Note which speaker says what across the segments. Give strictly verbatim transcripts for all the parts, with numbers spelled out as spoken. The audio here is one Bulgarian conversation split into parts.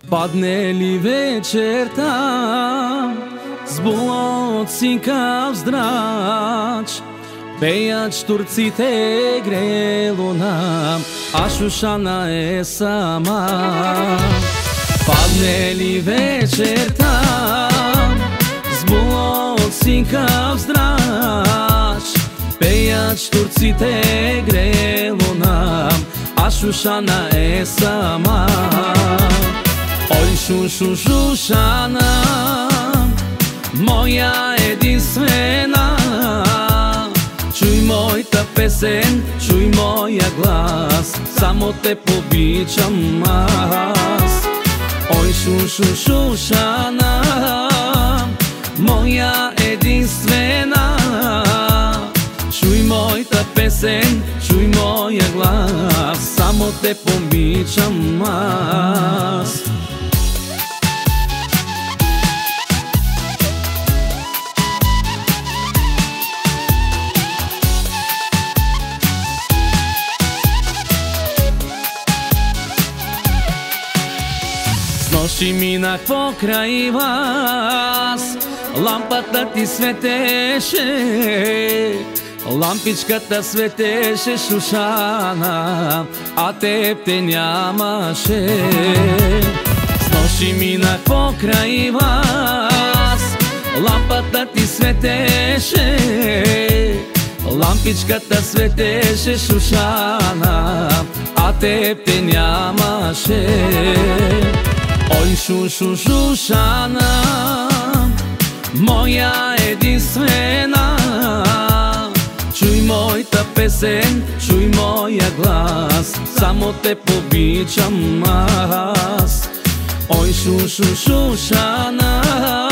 Speaker 1: Падне ли вечерта с болоцинкав здрач, пеят штурците грело нам, а Шушана е сама. Падне ли вечерта с болоцинкав здрач, пеят штурците грело нам, а Шушана е сама. Ой, Шушу, Шушана, моя единствена, чуй моята песен, чуй моя глас, само те обичам аз. Ой, Шушу, Шушана, моя единствена, чуй моята песен, чуй моя глас, само те обичам аз. Нощи минах покрай вас, лампата ти светеше, лампичката светеше, Шушана, а теб те нямаше. С нощи минах покрай вас, лампата ти светеше, лампичката светеше, Шушана, а теб те нямаше. Ой, Шушу, Шушана, моя единствена, чуй моята песен, чуй моя глас, само те обичам аз. Ой, Шушу, Шушана,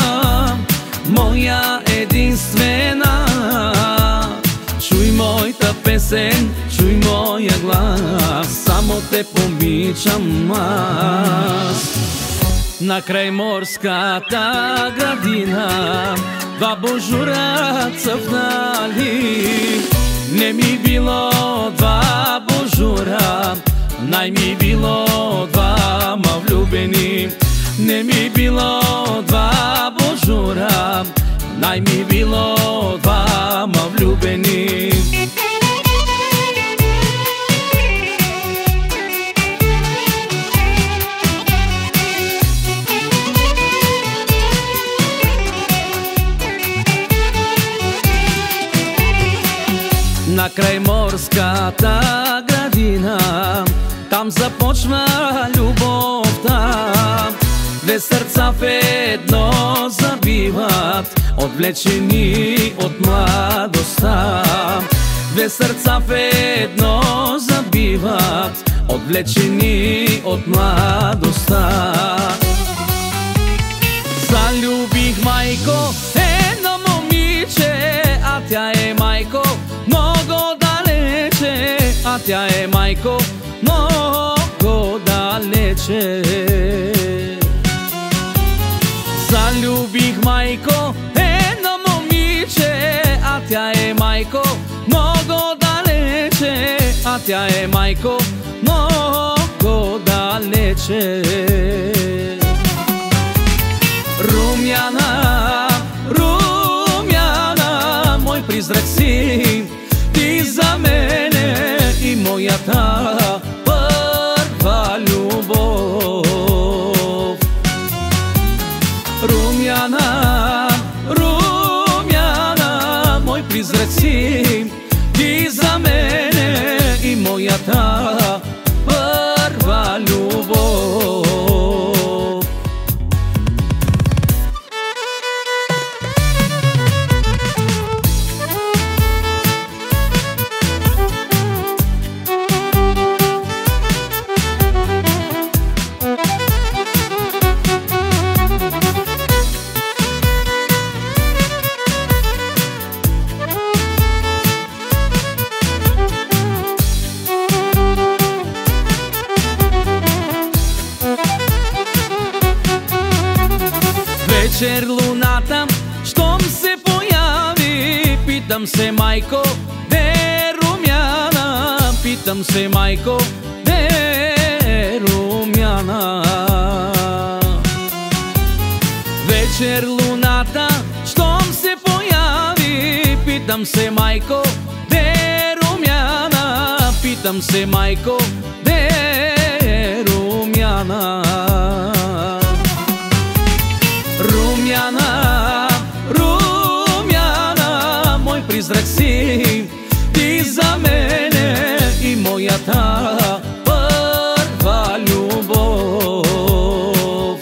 Speaker 1: моя единствена, чуй моята песен, чуй моя глас, само те обичам аз. На край морската градина два божура цъфнали. Не ми било два божура, най ми било двама влюбени. Не ми било два божура, най ми било двама влюбени. На край морската градина, там започва любовта. Две сърца в едно забиват, отвлечени от младостта. Две сърца в едно забиват, отвлечени от младостта. Залюбих, майко, едно момиче, а тя е, майко, много далече, а тя е, майко, много далече. Залюбих, майко, едно момиче, а тя е, майко, много далече, а тя е, майко, много далече. Румяна, румяна, мой призрак си, ти за мене и моята първа любов. Румяна, румяна, мой призрак си, ти за мене и моята първа любов. Вечер луната, щом се появи, питам се, майко, де е Румяна? Питам се, майко, де е Румяна? Вечер луната, щом се появи, питам се, майко, де е Румяна? Питам се, майко, де е Румяна? Румяна, Румяна, мой призрак си ти за мене и моята първа любов.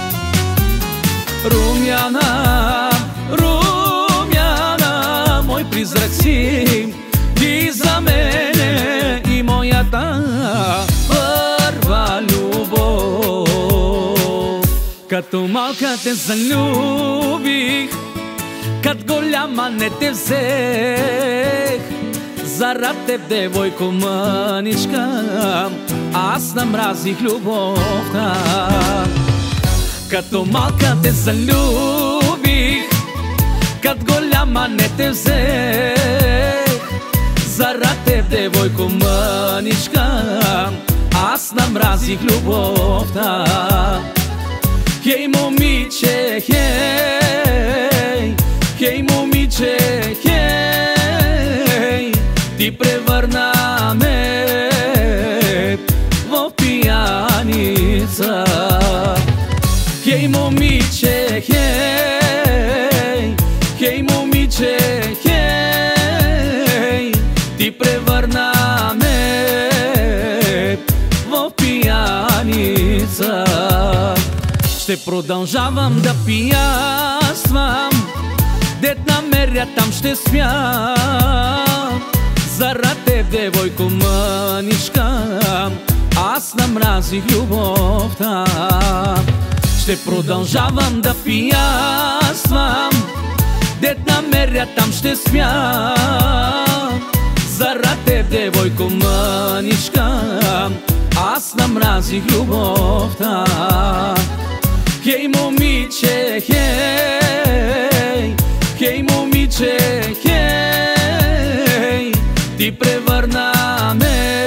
Speaker 1: Румяна, Румяна, мой призрак си ти за мене и моята първа любов. Като малка те залюбих, като голяма не те взех. Зарад теб, девойко мъничка, аз намразих любовта. Като малка те залюбих, като голяма не те взех. Зарад теб, девойко мъничка, аз намразих любовта. Хей, момиче, хей, хей, момиче, хей, ти превърна ме в пияница. Хей, момиче, хей, хей, момиче, хей, ти превърна ме в пияница. Ще продължавам да пияствам, дет намеря там ще спя. Зарад теб, девойко мъничка, аз намразих любовта. Ще продължавам да пияствам, дет намеря там ще спя. Зарад теб, девойко мъничка, аз намразих любовта. Хей, момиче, хей, хей, момиче, хей, ти превърна ме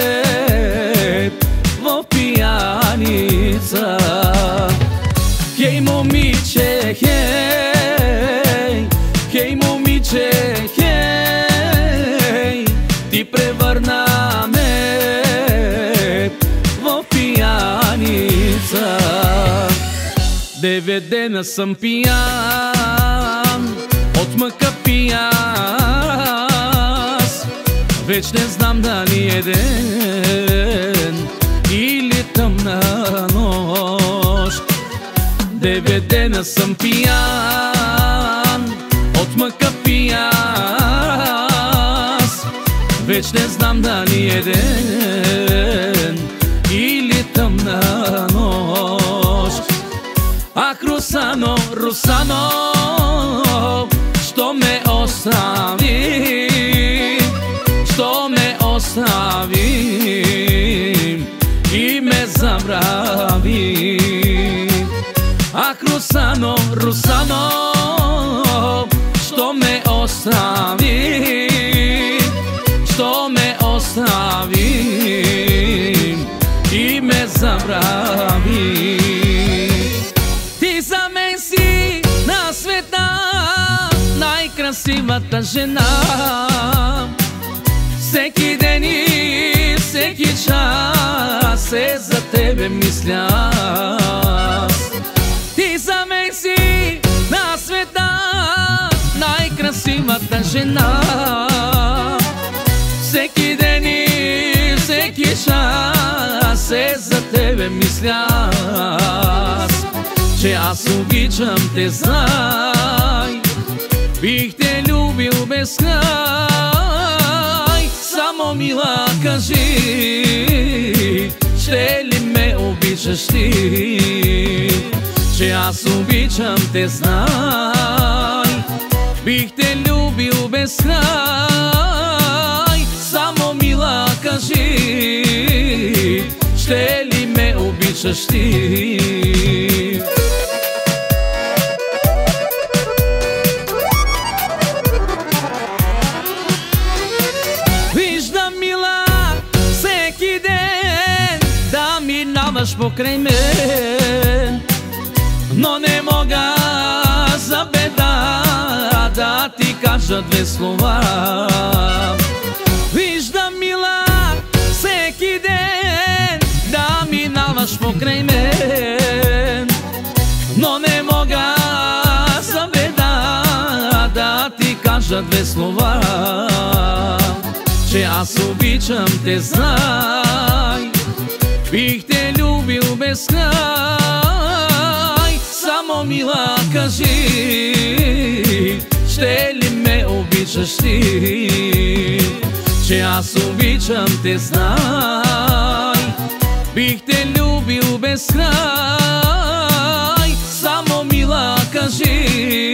Speaker 1: в пияница. Хей, момиче, хей, хей, момиче, хей, ти превърна ме в пияница. Девет дена съм пиян, от мъка пияс. Вече не знам дали е ден или тъмна нощ. Девет дена съм пиян, от мъка пияс. Вече не знам дали е ден или тъмна нощ. Ах, Русано, Русано, що ме остави, що ме остави и ме забрави. Ах, Русано, Русано, що ме остави, що ме остави и ме забрави. Ти за мен си на света най-красивата жена. Всеки ден и всеки час е за тебе мисля. Ти за мен си на света най-красивата жена. Всеки ден и всеки час е за тебе мисля. Че аз обичам те, знай, бих те любил без край. Само, мила, кажи, ще ли ме обичаш ти? Че аз обичам те, знай, бих те любил без край. Само, мила, кажи, ще ли ме обичаш ти? Покрай мен, но не мога да ти кажа две слова. Виждам, мила, всеки ден да минаваш покрай мен, но не мога за беда да ти кажа две слова. Че аз обичам те, знай, бих те любил без край. Само, мила, кажи, ще ли ме обичаш ти? Че аз обичам те, знай, бих те любил без край. Само, мила, кажи,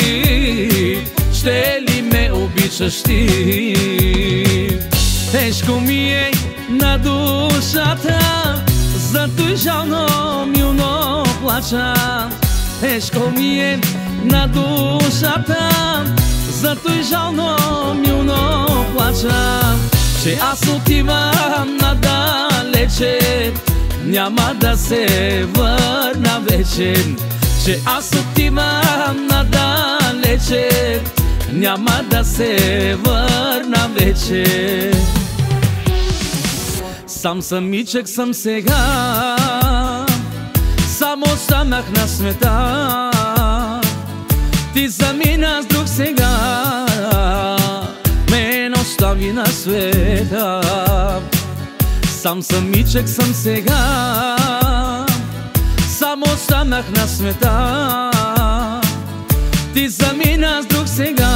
Speaker 1: ще ли ме обичаш ти? Тежко ми е на душата, зато жално милно плача. Тежко ми е на душата, зато жално милно плача. Че аз отивам надалече, няма да се върна вече. Че аз отивам надалече, няма да се върна вече. Сам самичък съм сега, само останах на света. Ти замина с друг сега, мен остави на света. Сам самичък съм сега, само останах на света. Ти замина с друг сега,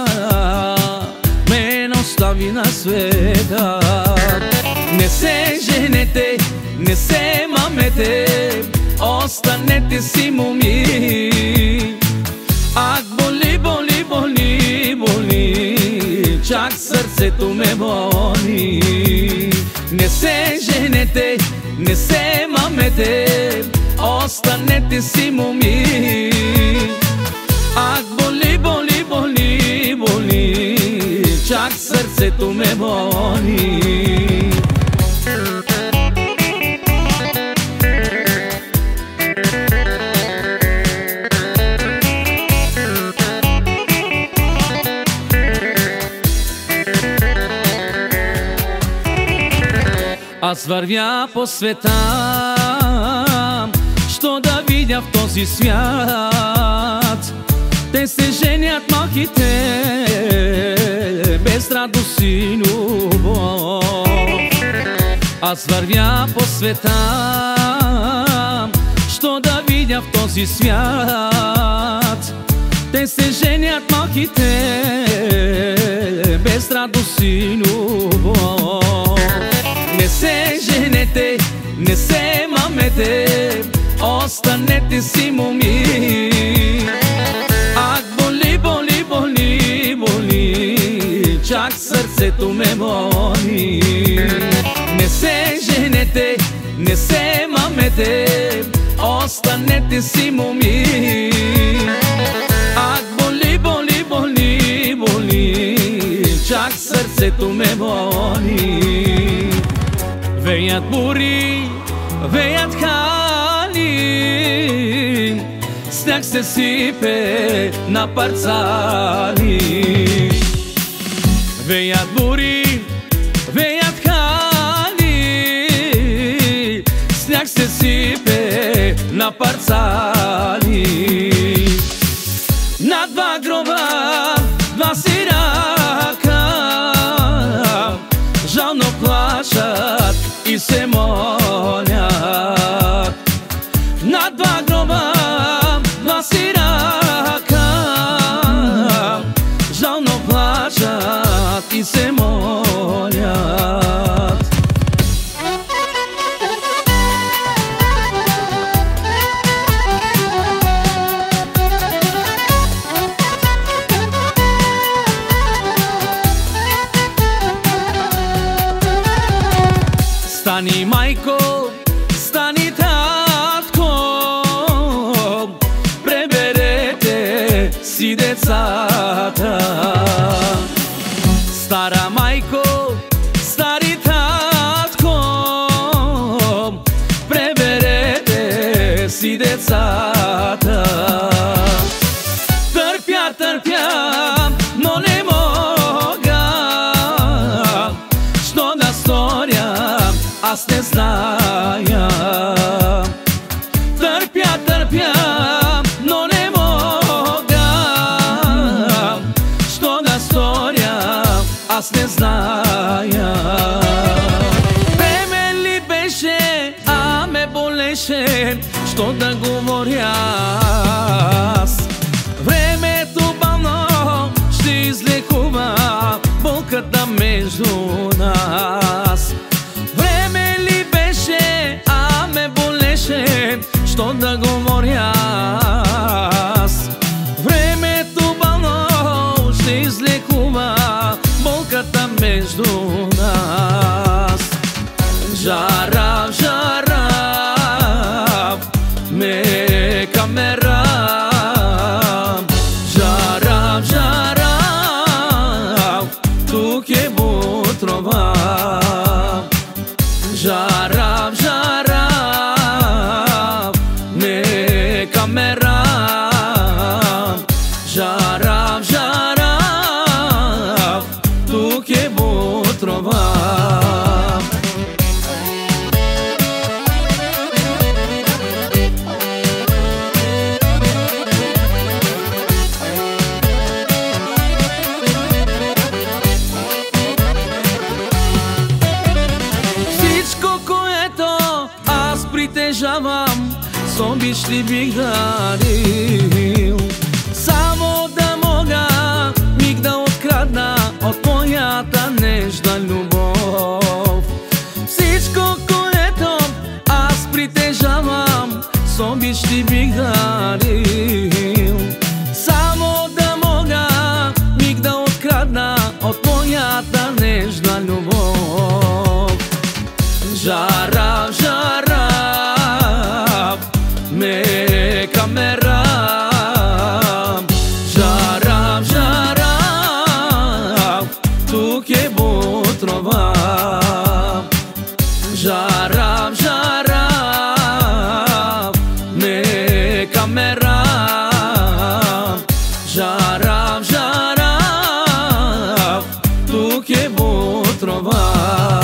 Speaker 1: мен остави на света. Не се женете, не се мамете, останете си, моми. Ак, боли, боли, боли, боли, чак сърцето ме боли. Не се женете, не се мамете, останете си, моми. Ак, боли, боли, боли, боли, чак сърцето ме боли. Аз вървя по света, що да видя в този свят. Те се женят малките, без радост и любов. Аз вървя по света, що да видя в този свят. Те се женят малките, без радост и любов. Не се женете, не се мамете, останете си, моми. Ак, боли, боли, боли, боли, чак сърцето ме боли. Не се женете, не се мамете, останете си, моми. Ак, боли, боли, боли, боли, чак сърцето ме боли. Веят бури, веят хали, сняг се сипе на парцали. Веят бури, веят хали, сняг се сипе на парцали. На два гроба, два сирака, жално плачат и се молят. На два гроба, два сирака, жално плачат и се молят. Стани, майко, стани, татко, преберете си децата. Стара майко, стари татко, преберете си децата. Търпя, търпя, но беше, що да говоря аз. Времето бавно ще излекува болката между нас. Време ли беше, а ме болеше, що да говоря аз. Времето бавно ще излекува болката между нас. Жарав, жарав, ме камера. Жарав, жарав, тук е бутрова. Жарав, жарав, ме камера. Жарав, жарав, тук е бутрова. Притежавам, с обич ти бих дарил. Само да мога миг да открадна от моята нежна любов. Всичко, което аз притежавам, с обич ти бих дарил. Само да мога миг да открадна от моята нежна любов. Жарав, жарав, ме камера. Жарав, жарав, тук е бутрова. Жарав, жарав, ме камера. Жарав, жарав, тук е бутрова.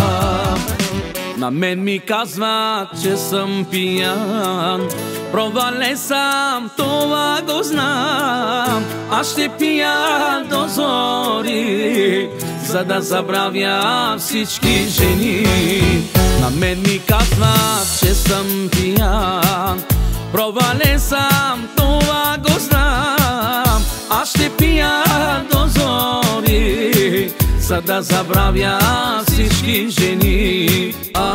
Speaker 1: На мен ми казват, че съм пиян. Провален съм, това го знам. Аз ще пия до зори, за да забравя всички жени. На мен ми казват, че съм пиян. Провален съм, това го знам. Аз ще пия до зори, за да забравя всички жени.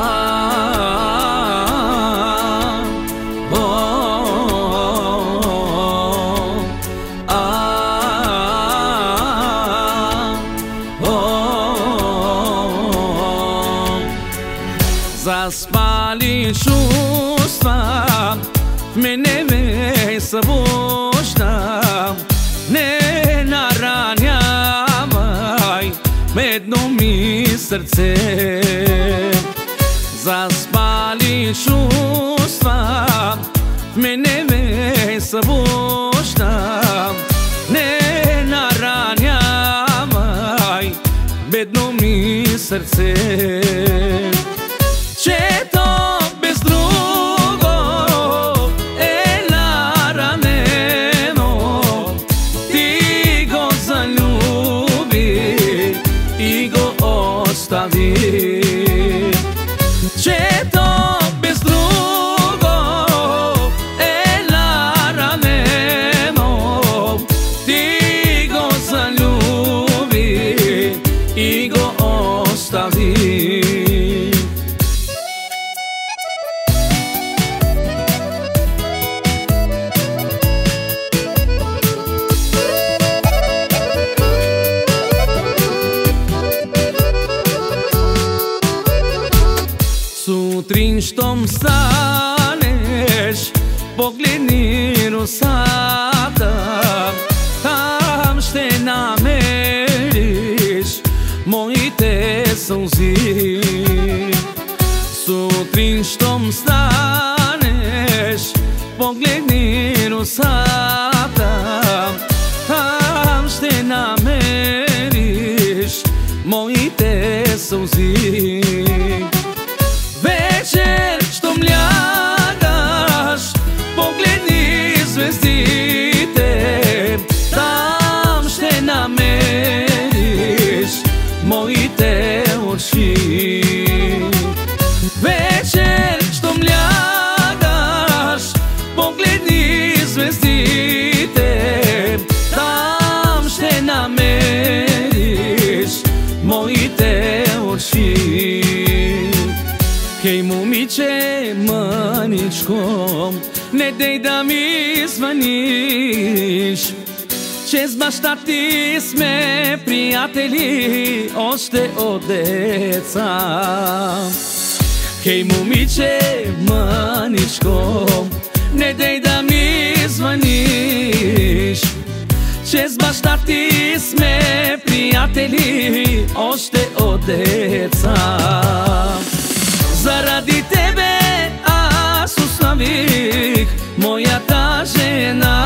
Speaker 1: Заспали чувства в мене ме събужда. Не наранявай бедно ми сърце. Заспали чувства в мене ме събужда. Не наранявай бедно ми сърце. Чето без друго е наранено, ти го залюби и го остави. Чето без друго е наранено, ти го залюби и го остави. Сутрин, щом станеш, погледни росата, там ще намериш моите сълзи. Сутрин, щом станеш, погледни росата, там ще намериш моите сълзи. Вечер, щом лягаш, погледни звездите, там ще намериш моите очи. Вечер, щом лягаш, не дей да ми звъниш, че с баща ти сме приятели още от деца. Хей, момиче, мъничко, не дей да ми звъниш, че с баща ти сме приятели още от деца. Заради тебе аз оставих моята жена,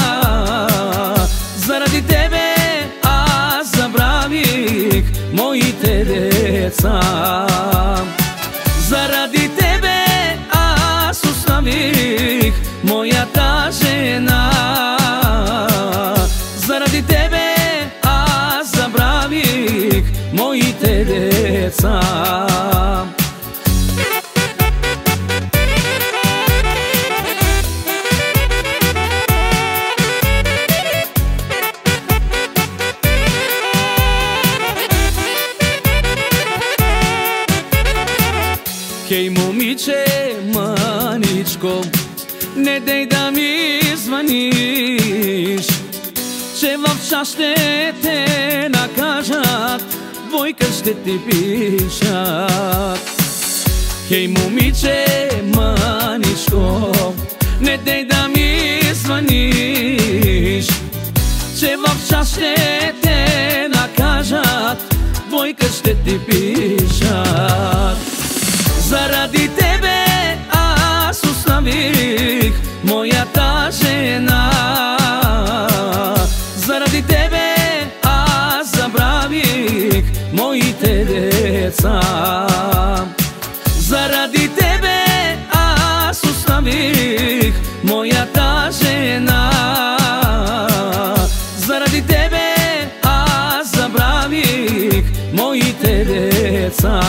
Speaker 1: заради тебе аз забравих моите деца. Заради тебе аз оставих моята жена, заради тебе аз забравих моите деца. Хей, момиче, мъничко, не дей да ми звъниш, че в час ще те накажат, двойка ще ти пишат. Хей, момиче, мъничко, не дей да ми звъниш, че в час ще те накажат, двойка ще ти пишат. Заради тебе аз оставих моята жена, заради тебе аз забравих моите деца. Заради тебе аз оставих моята жена, заради тебе аз забравих моите деца.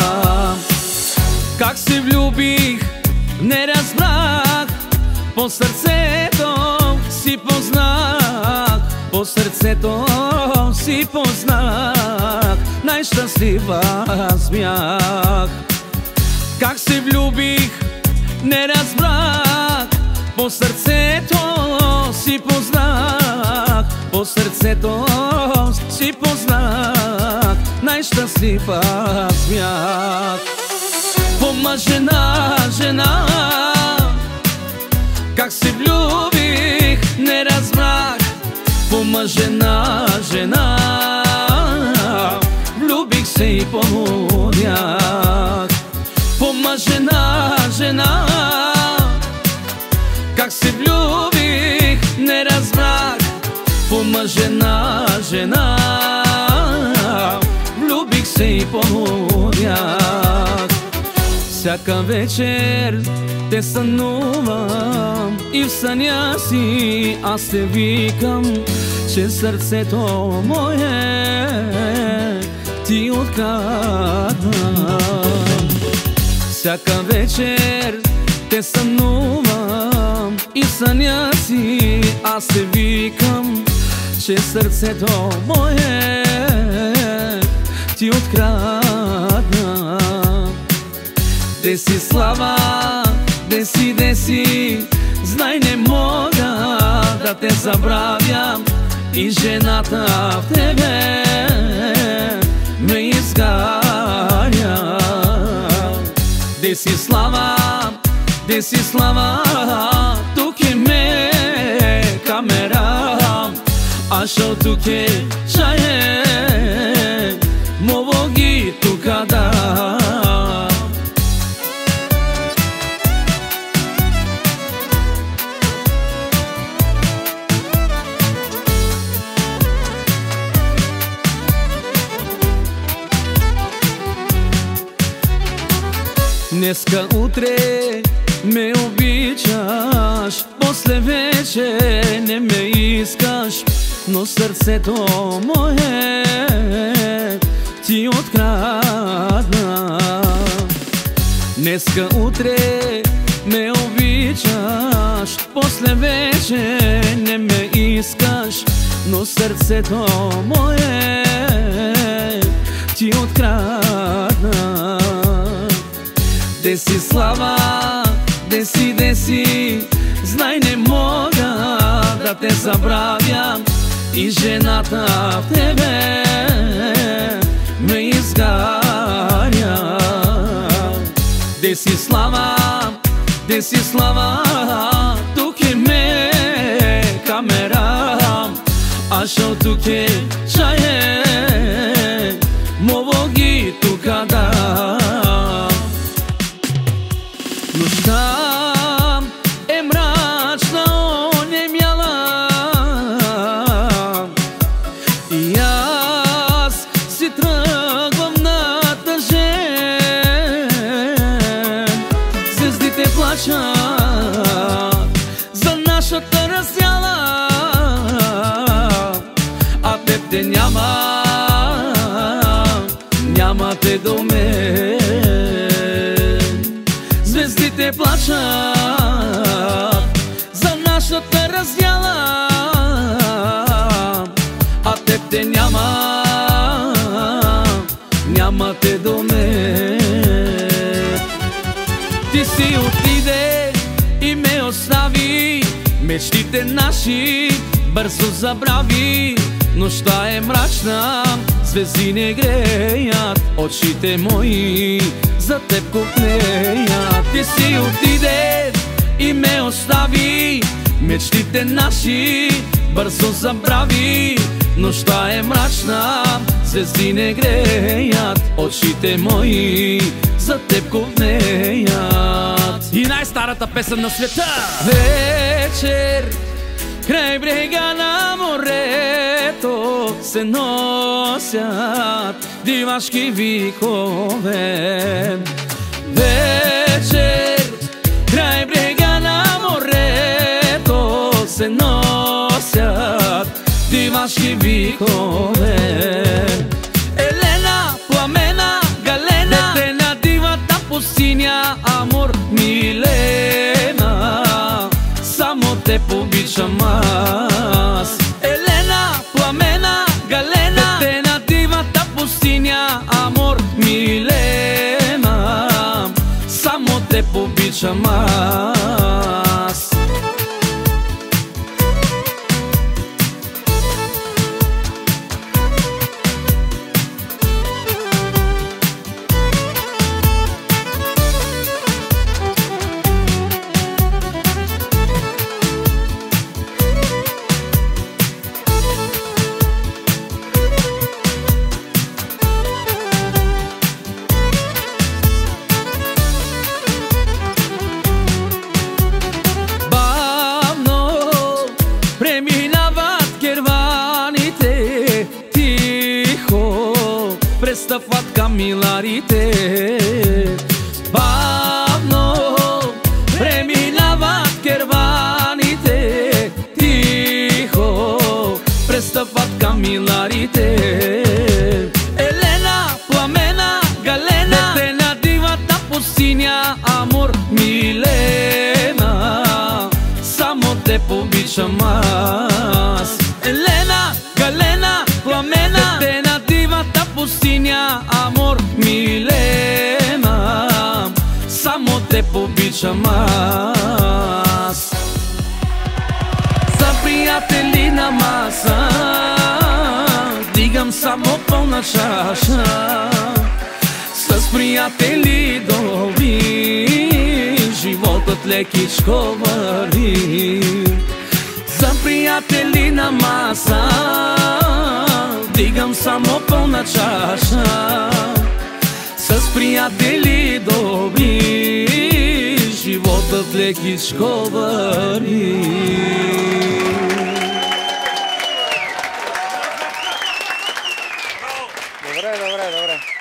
Speaker 1: Как се влюбих, не разбрах, по сърцето си познах, по сърцето си познах, най-щастлива аз бях. Как се влюбих, не разбрах, по сърцето си познах, по сърцето си познах, най-щастлива аз бях. По жена, жена, как се влюбих, не разбрах. По жена, жена, влюбих се и полудях. По жена, жена, как се влюбих, не разбрах. По жена, жена, влюбих се и полудях. Всяка вечер те сънувам и в съня си аз те викам, че сърцето мое ти открадна. Всяка вечер те сънувам и в съня си аз те викам, че сърцето мое ти открадна. Де си, Слава, де си, де си, знай не мога да те забравям, и жената в тебе ме изгаря. Де си, Слава, де си, Слава, тук е ме камера, ашо тук е чае, мово ги тука да. Днеска, утре ме обичаш, после вече не ме искаш, но сърцето мое ти открадна. Днеска, утре ме обичаш, после вече не ме искаш, но сърцето мое ти открадна. Де си, Слава, деси, деси, знай не мога да те забравям и жената в тебе ме изгаря. Деси слава, деси слава, тук е ме камера, ашо тук е чае, мово ги тука да. Нощта е мрачна, онемяла и аз си тръгвам на тъжен. Звездите плачат за нашата раздяла, а теб те няма, няма те до мен. Звездите плачат за нашата раздяла, а теб те няма, няма те до мен. Ти си отиде и ме остави, мечтите наши бързо забрави. Нощта е мрачна, звезди не греят, очите мои за теб копнеят. Ти си отиде и ме остави, мечтите наши бързо забрави. Нощта е мрачна, звезди не греят, очите мои за теб копнеят.
Speaker 2: И най-старата песен на света.
Speaker 1: Вечер край брега на морето се носят дивашки викове. Вечер край брега на морето се носят дивашки викове. Елена, Пламена, Галена, дете на дивата пустиня, Амур, Милена, само те обичам аз. Елена, Пламена, Галена, дете на дивата пустиня, Амур, Милена, само те обичам аз. Престъпват камиларите, бавно преминават керваните, тихо престъпват камиларите. Елена, Пламена, Галена, дете на дивата пустиня, Амур, Милена, само те обичам аз. Елена, Галена, Пламена, дете на дивата пустиня, Амур, Милена, само те обичам аз. За приятели на маса дигам само пълна чаша, с приятели добри животът лекичко върви. За приятели на маса дигам само пълна чаша, с приятели добри животът лекичко върви.
Speaker 3: Добре, добре, добре.